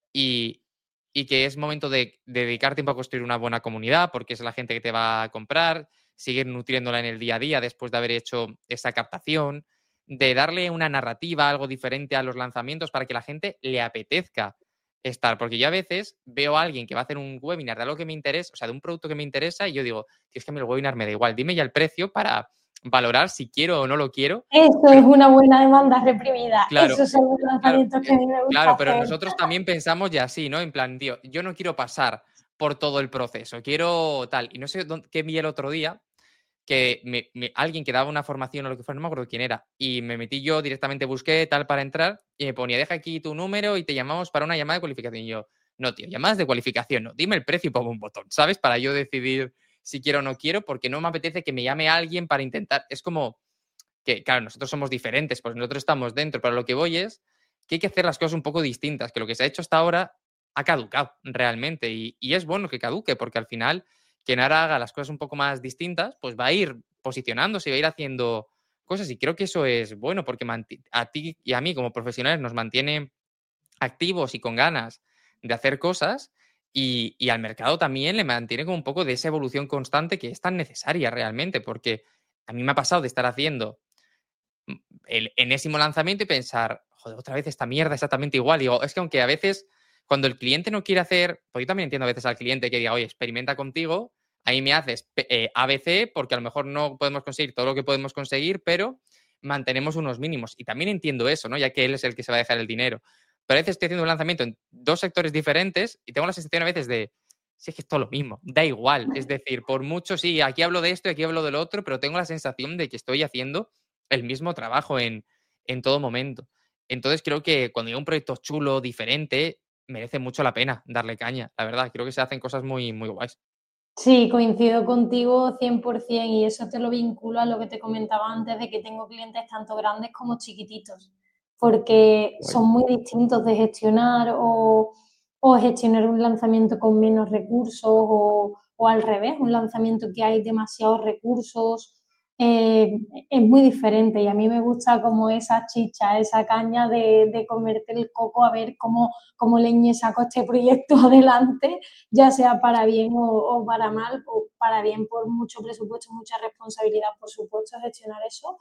y, y que es momento de, de dedicar tiempo a construir una buena comunidad, porque es la gente que te va a comprar, seguir nutriéndola en el día a día después de haber hecho esa captación, de darle una narrativa, algo diferente a los lanzamientos para que la gente le apetezca estar, porque yo a veces veo a alguien que va a hacer un webinar de algo que me interesa, o sea, de un producto que me interesa, y yo digo, es que a mí el webinar me da igual, dime ya el precio para valorar si quiero o no lo quiero. Eso pero, es una buena demanda reprimida. Claro, Esos son los lanzamientos claro, que a mí me gusta claro, pero hacer. nosotros también pensamos ya así, ¿no? En plan, tío, yo no quiero pasar por todo el proceso, quiero tal. Y no sé dónde, qué vi el otro día, que me, me, alguien que daba una formación o lo que fuera, no me acuerdo quién era, y me metí yo, directamente busqué tal para entrar, y me ponía, deja aquí tu número y te llamamos para una llamada de cualificación. Y yo, no, tío, llamadas de cualificación, no, dime el precio y pongo un botón, ¿sabes? Para yo decidir si quiero o no quiero, porque no me apetece que me llame alguien para intentar, es como que, claro, nosotros somos diferentes, pues nosotros estamos dentro, pero lo que voy es que hay que hacer las cosas un poco distintas, que lo que se ha hecho hasta ahora ha caducado realmente, y, y es bueno que caduque, porque al final quien ahora haga las cosas un poco más distintas, pues va a ir posicionándose y va a ir haciendo cosas, y creo que eso es bueno, porque a ti y a mí como profesionales nos mantiene activos y con ganas de hacer cosas, y, y al mercado también le mantiene como un poco de esa evolución constante que es tan necesaria realmente, porque a mí me ha pasado de estar haciendo el enésimo lanzamiento y pensar, joder, otra vez esta mierda exactamente igual. Digo, es que aunque a veces, cuando el cliente no quiere hacer, pues yo también entiendo a veces al cliente que diga, oye, experimenta contigo, ahí me haces eh, A B C, porque a lo mejor no podemos conseguir todo lo que podemos conseguir, pero mantenemos unos mínimos. Y también entiendo eso, ¿no? Ya que él es el que se va a dejar el dinero. Pero a veces estoy haciendo un lanzamiento en dos sectores diferentes y tengo la sensación a veces de, sí, es que es todo lo mismo, da igual. Es decir, por mucho, sí, aquí hablo de esto y aquí hablo del otro, pero tengo la sensación de que estoy haciendo el mismo trabajo en, en todo momento. Entonces creo que cuando hay un proyecto chulo, diferente, merece mucho la pena darle caña, la verdad. Creo que se hacen cosas muy, muy guays. Sí, coincido contigo cien por ciento y eso te lo vinculo a lo que te comentaba antes de que tengo clientes tanto grandes como chiquititos, porque Guay. son muy distintos de gestionar o, o gestionar un lanzamiento con menos recursos o, o al revés, un lanzamiento que hay demasiados recursos. Eh, es muy diferente y a mí me gusta como esa chicha, esa caña de, de comerte el coco a ver cómo, cómo leñe saco este proyecto adelante, ya sea para bien o, o para mal, o para bien por mucho presupuesto, mucha responsabilidad, por supuesto, gestionar eso,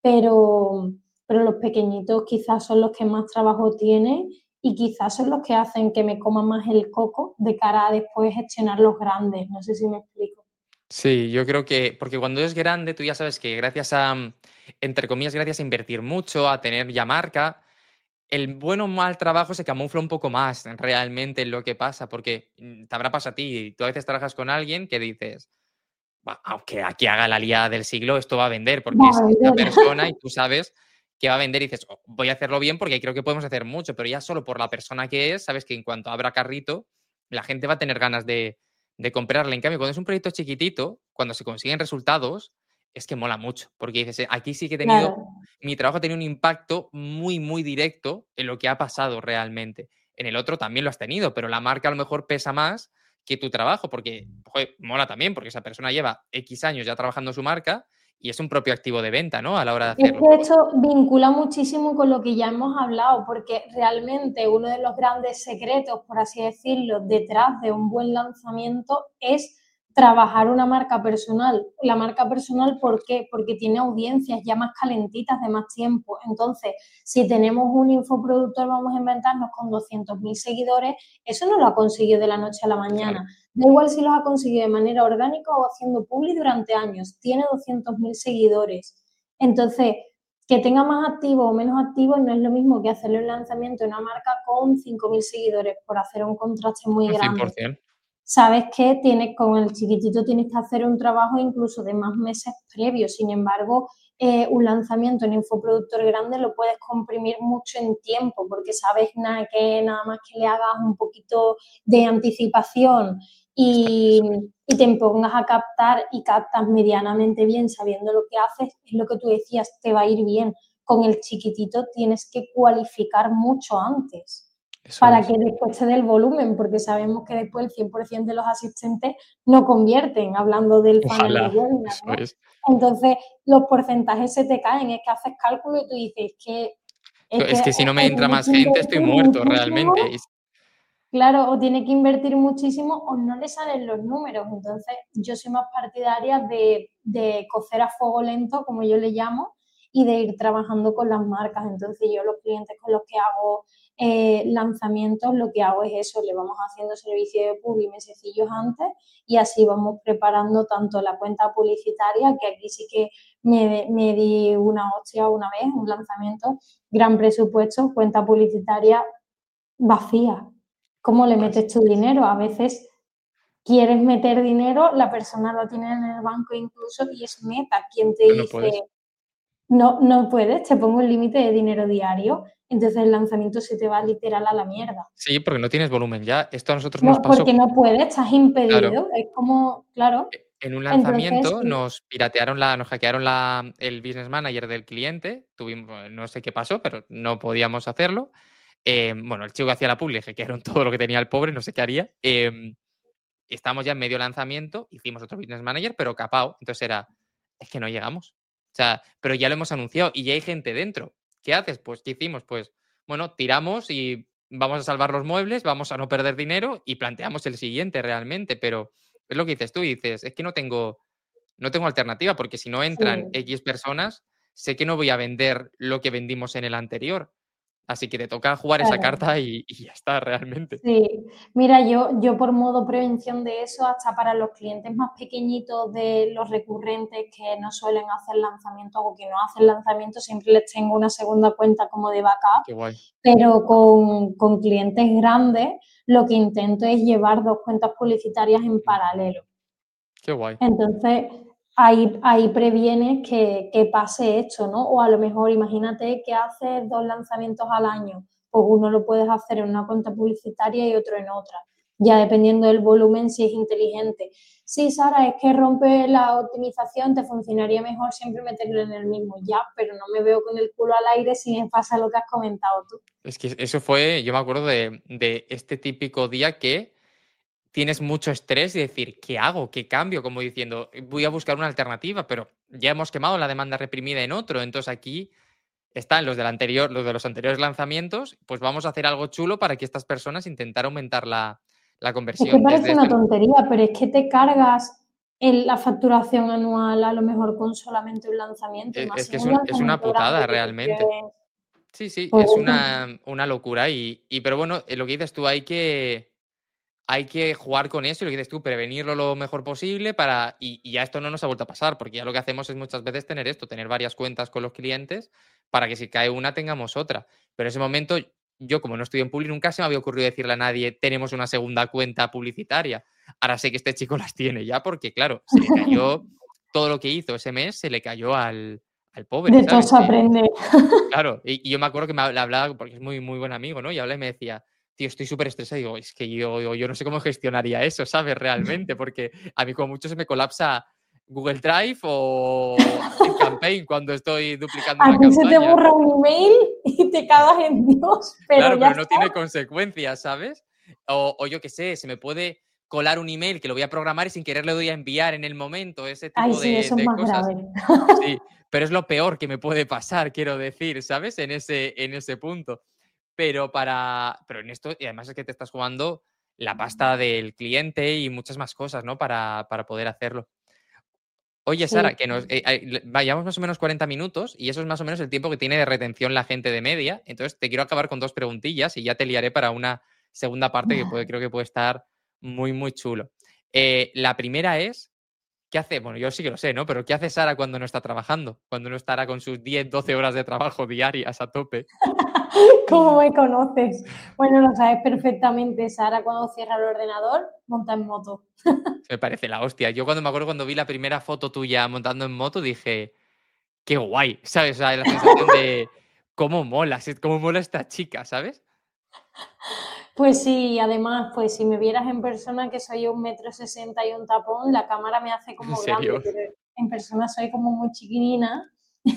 pero, pero los pequeñitos quizás son los que más trabajo tienen y quizás son los que hacen que me coma más el coco de cara a después gestionar los grandes, no sé si me explico. Sí, yo creo que, porque cuando es grande, tú ya sabes que gracias a, mm, entre comillas, gracias a invertir mucho, a tener ya marca, el buen o mal trabajo se camufla un poco más realmente en lo que pasa, porque mm, te habrá pasado a ti, tú a veces trabajas con alguien que dices, "Buah, aunque aquí haga la liada del siglo, esto va a vender, porque es esta Vale. persona y tú sabes que va a vender y dices, "Oh, voy a hacerlo bien porque creo que podemos hacer mucho, pero ya solo por la persona que es, sabes que en cuanto abra carrito, la gente va a tener ganas de, de comprarle. En cambio, cuando es un proyecto chiquitito, cuando se consiguen resultados, es que mola mucho, porque dices, "Eh, aquí sí que he tenido, Claro, mi trabajo ha tenido un impacto muy, muy directo en lo que ha pasado realmente. En el otro también lo has tenido, pero la marca a lo mejor pesa más que tu trabajo, porque joder, mola también, porque esa persona lleva X años ya trabajando su marca y es un propio activo de venta, ¿no? A la hora de es hacerlo. que esto vincula muchísimo con lo que ya hemos hablado, porque realmente uno de los grandes secretos, por así decirlo, detrás de un buen lanzamiento es trabajar una marca personal. La marca personal, ¿por qué? Porque tiene audiencias ya más calentitas de más tiempo. Entonces, si tenemos un infoproductor, vamos a inventarnos con doscientos mil seguidores, eso no lo ha conseguido de la noche a la Claro, mañana. Da igual si los ha conseguido de manera orgánica o haciendo publi durante años. Tiene doscientos mil seguidores. Entonces, que tenga más activos o menos activos no es lo mismo que hacerle un lanzamiento de una marca con cinco mil seguidores, por hacer un contraste muy un grande. cien por ciento. Sabes que tienes, con el chiquitito tienes que hacer un trabajo incluso de más meses previos. Sin embargo, eh, un lanzamiento en infoproductor grande lo puedes comprimir mucho en tiempo porque sabes nada, que nada más que le hagas un poquito de anticipación Está, y, eso es. y te pongas a captar y captas medianamente bien sabiendo lo que haces, es lo que tú decías, te va a ir bien. Con el chiquitito tienes que cualificar mucho antes Eso para es. que después te dé el volumen, porque sabemos que después el cien por ciento de los asistentes no convierten, hablando del funnel de Ojalá, webinar, eso ¿no? es. Entonces, los porcentajes se te caen, es que haces cálculo y tú dices que es que Es que si no me o entra tienes más que gente, estoy invertir muerto realmente. muchísimo, Y claro, o tiene que invertir muchísimo o no le salen los números. Entonces, yo soy más partidaria de, de cocer a fuego lento, como yo le llamo, y de ir trabajando con las marcas. Entonces, yo los clientes con los que hago eh, lanzamientos, lo que hago es eso, le vamos haciendo servicio de publi mesecillos antes y así vamos preparando tanto la cuenta publicitaria, que aquí sí que me, me di una hostia una vez, un lanzamiento, gran presupuesto, cuenta publicitaria vacía. ¿Cómo le pues, metes tu dinero? A veces quieres meter dinero, la persona lo tiene en el banco incluso y es Meta quien te pero no dice, puedes. no, no puedes, te pongo un límite de dinero diario, entonces el lanzamiento se te va literal a la mierda. Sí, porque no tienes volumen ya. Esto a nosotros nos No, pasó, porque no puedes, estás claro. impedido, es como, claro, e- En un entonces lanzamiento sí, nos piratearon la, nos hackearon la, el business manager del cliente. Tuvimos, no sé qué pasó, pero no podíamos hacerlo. Eh, bueno, el chico que hacía la publi, hackearon todo lo que tenía el pobre, no sé qué haría. Eh, estamos ya en medio lanzamiento, hicimos otro business manager, pero capao. Entonces era, es que no llegamos. O sea, pero ya lo hemos anunciado y ya hay gente dentro. ¿Qué haces? Pues, ¿qué hicimos? Pues, bueno, tiramos y vamos a salvar los muebles, vamos a no perder dinero y planteamos el siguiente realmente. Pero es lo que dices tú, y dices, es que no tengo, no tengo alternativa, porque si no entran sí. X personas, sé que no voy a vender lo que vendimos en el anterior. Así que te toca jugar esa Claro. carta y, y ya está, realmente. Sí, mira, yo, yo por modo prevención de eso, hasta para los clientes más pequeñitos de los recurrentes que no suelen hacer lanzamientos o que no hacen lanzamientos, siempre les tengo una segunda cuenta como de backup, Qué guay. pero con, con clientes grandes lo que intento es llevar dos cuentas publicitarias en Mm, paralelo. qué guay. Entonces, ahí, ahí previenes que, que pase esto, ¿no? O a lo mejor imagínate que haces dos lanzamientos al año. pues uno lo puedes hacer en una cuenta publicitaria y otro en otra, ya dependiendo del volumen, si es inteligente. Sí, Sara, es que rompe la optimización, te funcionaría mejor siempre meterlo en el mismo, ya, pero no me veo con el culo al aire si me pasa lo que has comentado tú. Es que eso fue, yo me acuerdo de, de este típico día que tienes mucho estrés y decir, ¿qué hago? ¿Qué cambio? Como diciendo, voy a buscar una alternativa, pero ya hemos quemado la demanda reprimida en otro. Entonces aquí están los del anterior, los de los anteriores lanzamientos, pues vamos a hacer algo chulo para que estas personas intentar aumentar la, la Es que conversión. Desde parece una esto, tontería, pero es que te cargas en la facturación anual a lo mejor con solamente un lanzamiento, y es, más es si que es es, un un- es una lanzamiento grande putada que tú realmente. quieres. Sí, sí, Pues es eso. una, una locura. Y, y pero bueno, eh, lo que dices tú, hay que, hay que jugar con eso y lo que dices tú, prevenirlo lo mejor posible para. Y, y ya esto no nos ha vuelto a pasar, porque ya lo que hacemos es muchas veces tener esto, tener varias cuentas con los clientes para que si cae una tengamos otra. Pero en ese momento, yo como no estoy en Publi, nunca se me había ocurrido decirle a nadie, tenemos una segunda cuenta publicitaria. Ahora sé que este chico las tiene ya, porque claro, se le cayó todo lo que hizo ese mes, se le cayó al, al pobre, De todo ¿sabes? se Que, aprende. claro, y, y yo me acuerdo que me le hablaba, porque es muy, muy buen amigo, ¿no? Y hablaba y me decía, tío, estoy súper estresado. Y digo, es que yo, yo, yo no sé cómo gestionaría eso, ¿sabes? Realmente, porque a mí como mucho se me colapsa Google Drive o ActiveCampaign cuando estoy duplicando A una ti se te campaña. borra un email y te cagas en Dios, pero Claro, ya pero no está. tiene consecuencias, ¿sabes? O, o yo qué sé, se me puede colar un email que lo voy a programar y sin querer le doy a enviar en el momento, ese Ay, tipo sí, de, eso es de más cosas. grave. Sí, pero es lo peor que me puede pasar, quiero decir, ¿sabes? En ese, en ese punto. Pero para. Pero en esto, y además es que te estás jugando la pasta del cliente y muchas más cosas, ¿no? Para, para poder hacerlo. Oye, Sí. Sara, que nos eh, eh, vayamos más o menos cuarenta minutos y eso es más o menos el tiempo que tiene de retención la gente de media. Entonces te quiero acabar con dos preguntillas y ya te liaré para una segunda parte que puede, creo que puede estar muy, muy chulo. Eh, la primera es, ¿qué hace? Bueno, yo sí que lo sé, ¿no? Pero ¿qué hace Sara cuando no está trabajando? Cuando no estará con sus diez, doce horas de trabajo diarias a tope. ¿Cómo me conoces? Bueno, lo sabes perfectamente, Sara, cuando cierra el ordenador, monta en moto. Me parece la hostia. Yo cuando me acuerdo cuando vi la primera foto tuya montando en moto dije, qué guay, ¿sabes? O sea, la sensación de cómo mola, sí, cómo mola esta chica, ¿sabes? Pues sí, además, pues si me vieras en persona, que soy un metro sesenta y un tapón, la cámara me hace En como grande, serio. pero en persona soy como muy chiquinina.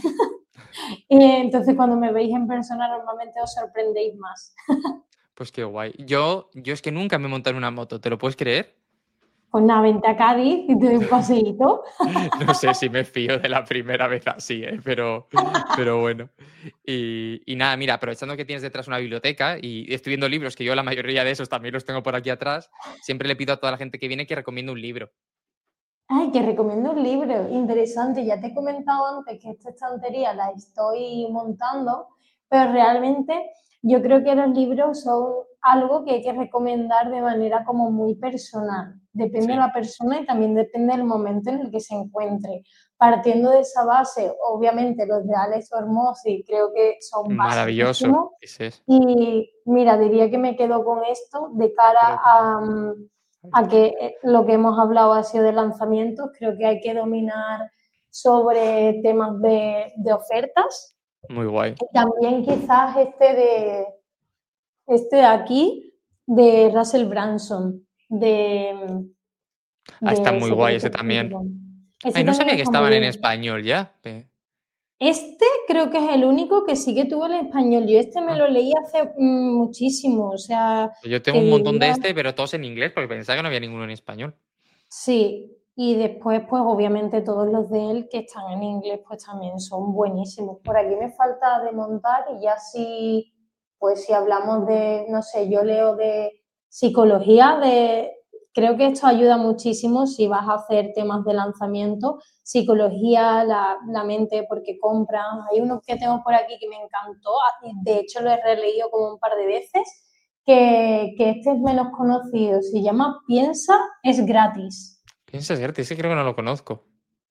Y entonces cuando me veis en persona normalmente os sorprendéis más. Pues qué guay. Yo, yo es que nunca me he montado en una moto, ¿te lo puedes creer? Pues nada, vente a Cádiz y te doy un paseíto. No sé si me fío de la primera vez así, ¿eh? Pero, pero bueno. Y, y nada, mira, aprovechando que tienes detrás una biblioteca y estoy viendo libros, que yo la mayoría de esos también los tengo por aquí atrás, siempre le pido a toda la gente que viene que recomiende un libro. Ay, que recomiendo un libro interesante. Ya te he comentado antes que esta estantería la estoy montando, pero realmente yo creo que los libros son algo que hay que recomendar de manera como muy personal. Depende de Sí, la persona y también depende del momento en el que se encuentre. Partiendo de esa base, obviamente los de Alex Hormozzi creo que son maravilloso. basiquísimos. Ese es. Y mira, diría que me quedo con esto de cara Pero a, a que eh, lo que hemos hablado ha sido de lanzamientos. Creo que hay que dominar sobre temas de, de ofertas. muy guay. Y también quizás este de, este de aquí, de Russell Branson, de, Ah, está de muy guay ese secretos también. punto com. Ay, Ese no también sabía que está muy estaban en bien. español ya. Pe- Este creo que es el único que sí que tuvo el español. Yo este me ah, lo leí hace mm, muchísimo, o sea, yo tengo te un montón de diría. este, pero todos en inglés, porque pensaba que no había ninguno en español. Sí, y después, pues obviamente todos los de él que están en inglés, pues también son buenísimos. Por aquí me falta de montar y ya si, pues si hablamos de, no sé, yo leo de psicología, de, creo que esto ayuda muchísimo si vas a hacer temas de lanzamiento, psicología, la, la mente, porque compran. Hay uno que tengo por aquí que me encantó, de hecho lo he releído como un par de veces que, que este es menos conocido, se llama Piensa, es gratis. Piensa cierto, ese creo que no lo conozco.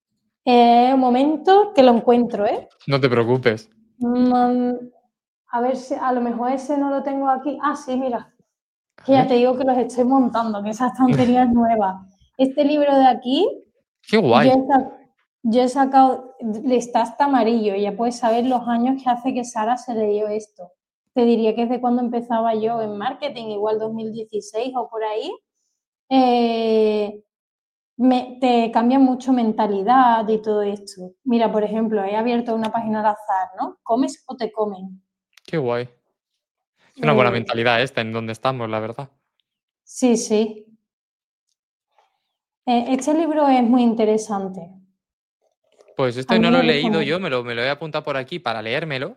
Eh, un momento que lo encuentro, ¿eh? No te preocupes. Mm, a ver si a lo mejor ese no lo tengo aquí. Ah, sí, mira, A que ya te ver. digo que los estoy montando, que esa estantería es nueva. Este libro de aquí, Qué yo guay. he, sa- yo he sacado, le está hasta amarillo, y ya puedes saber los años que hace que Sara se leyó esto. te diría que es de cuando empezaba yo en marketing, igual dos mil dieciséis o por ahí. Eh, me, te cambia mucho mentalidad y todo esto. Mira, por ejemplo, he abierto una página al azar, ¿no? ¿Comes o te comen? Qué guay. Es una buena Eh, mentalidad esta en donde estamos, la verdad. sí, sí. Eh, este libro es muy interesante. Pues A este mí no lo me he gusta leído mucho. yo, me lo, me lo he apuntado por aquí para leérmelo,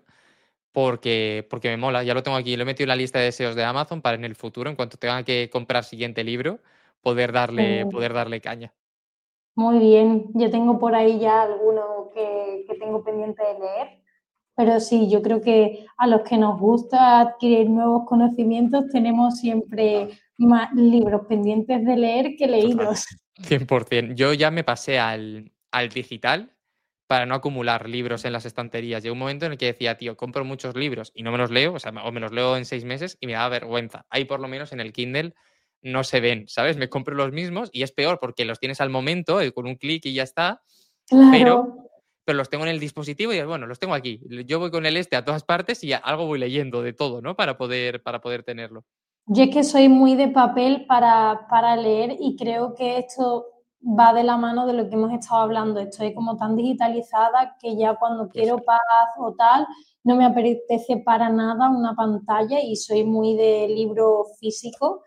porque, porque me mola. Ya lo tengo aquí, lo he metido en la lista de deseos de Amazon para en el futuro, en cuanto tenga que comprar siguiente libro, poder darle, Eh, poder darle caña. Muy bien. Yo tengo por ahí ya alguno que, que tengo pendiente de leer. Pero sí, yo creo que a los que nos gusta adquirir nuevos conocimientos tenemos siempre más libros pendientes de leer que Total, leídos. cien por ciento. Yo ya me pasé al, al digital para no acumular libros en las estanterías. Llegó un momento en el que decía, tío, compro muchos libros y no me los leo, o sea, o me los leo en seis meses y me da vergüenza. Ahí por lo menos en el Kindle no se ven, ¿sabes? Me compro los mismos y es peor porque los tienes al momento, eh, con un clic y ya está, Claro. pero, pero los tengo en el dispositivo y bueno, los tengo aquí. Yo voy con el este a todas partes y algo voy leyendo de todo, ¿no? Para poder, para poder tenerlo. Yo es que soy muy de papel para, para leer y creo que esto va de la mano de lo que hemos estado hablando. Estoy como tan digitalizada que ya cuando Puede quiero ser. paz o tal, no me apetece para nada una pantalla y soy muy de libro físico.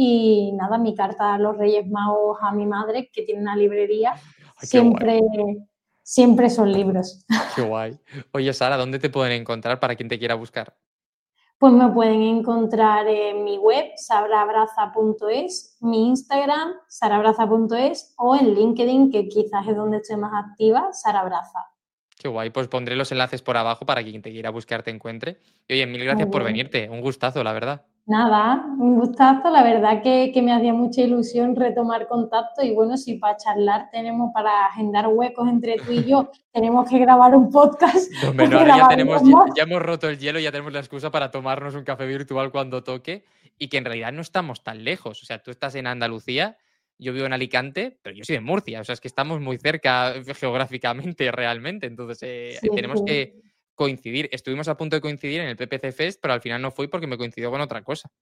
Y nada, mi carta a los Reyes Magos a mi madre, que tiene una librería, Ay, qué guay. siempre, siempre son libros. Qué guay. Oye, Sara, ¿dónde te pueden encontrar para quien te quiera buscar? Pues me pueden encontrar en mi web, sarabraza punto es, mi Instagram, sarabraza punto es, o en LinkedIn, que quizás es donde estoy más activa, sarabraza. Qué guay. Pues pondré los enlaces por abajo para que quien te quiera buscar te encuentre. Y oye, mil Muy gracias por bien. venirte. Un gustazo, la verdad. Nada, un gustazo, la verdad que, que me hacía mucha ilusión retomar contacto y bueno, si para charlar tenemos, para agendar huecos entre tú y yo, tenemos que grabar un podcast, No, hombre, pues no, ahora ya tenemos, ya, grabaríamos. ya hemos roto el hielo, ya tenemos la excusa para tomarnos un café virtual cuando toque y que en realidad no estamos tan lejos. O sea, tú estás en Andalucía, yo vivo en Alicante, pero yo soy de Murcia. O sea, es que estamos muy cerca geográficamente, realmente. Entonces, Sí, eh, tenemos que sí. coincidir. Estuvimos a punto de coincidir en el P P C Fest, pero al final no fui porque me coincidió con otra cosa.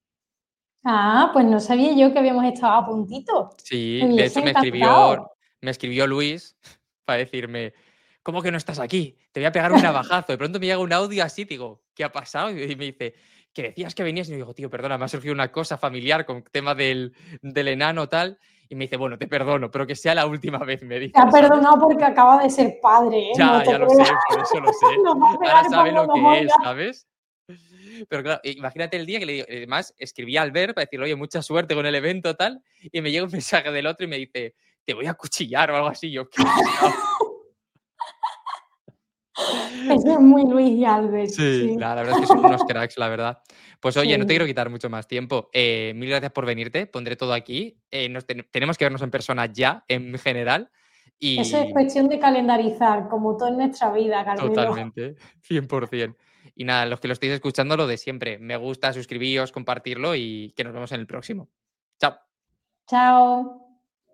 Ah, pues no sabía yo que habíamos estado a puntito. Sí, Me de hubiese hecho me escribió, encantado. me escribió Luis para decirme, ¿cómo que no estás aquí? Te voy a pegar un navajazo. De pronto me llega un audio así, digo, ¿qué ha pasado? Y me dice, que decías que venías. Y yo digo, tío, perdona, me ha surgido una cosa familiar con tema del, del enano tal. Y me dice, bueno, te perdono, pero que sea la última vez, me Te ha dice, ¿sabes? perdonado porque acaba de ser padre, ¿eh? No Ya, te ya lo creas. sé, por eso lo sé. Nos va a Ahora pegar sabe cuando lo nos que es, oiga. ¿sabes? Pero claro, imagínate el día que le digo, además escribí a Albert para decirle, oye, mucha suerte con el evento tal, y me llega un mensaje del otro y me dice, te voy a cuchillar o algo así. Yo, qué pesado. Eso es muy Luis y Albert, Sí, sí. la, la verdad es que son unos cracks, la verdad. Pues oye, no te quiero Sí. quitar mucho más tiempo. Eh, mil gracias por venirte, pondré todo aquí. Eh, nos ten- tenemos que vernos en persona ya, en general. Eso es Y cuestión de calendarizar, como todo en nuestra vida, Carmelo. totalmente, cien por ciento. Y nada, los que lo estéis escuchando, lo de siempre. Me gusta, suscribíos, compartirlo y que nos vemos en el próximo. Chao. Chao.